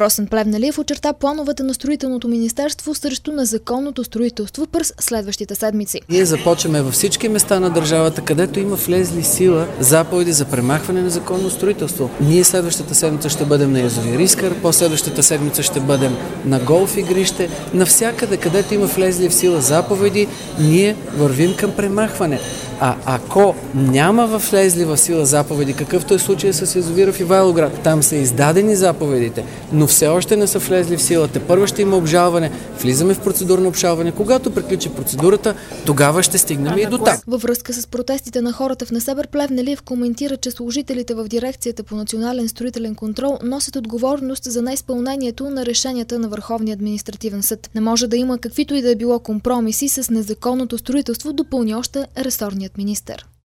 Росен Плевнелиев очерта плановете на строителното министерство срещу незаконното строителство през следващите седмици. Ние започваме във всички места на държавата, където има влезли сила заповеди за премахване на незаконно строителство. Ние следващата седмица ще бъдем на язовир Искър, последващата седмица ще бъдем на голф игрище. Навсякъде, където има влезли в сила заповеди, ние вървим към премахване. А ако няма влезли в сила заповеди, какъвто е случая с язовира в Ивайловград, там са издадени заповедите, но все още не са влезли в сила. Тепърва ще има обжалване, влизаме в процедурно обжалване. Когато приключи процедурата, тогава ще стигнем и до там. Във връзка с протестите на хората в Несебър, Плевнелиев коментира, че служителите в дирекцията по национален строителен контрол носят отговорност за неизпълнението на решенията на Върховния административен съд. Не може да има каквито и да е било компромиси с незаконното строителство, допълни още ресорният министър.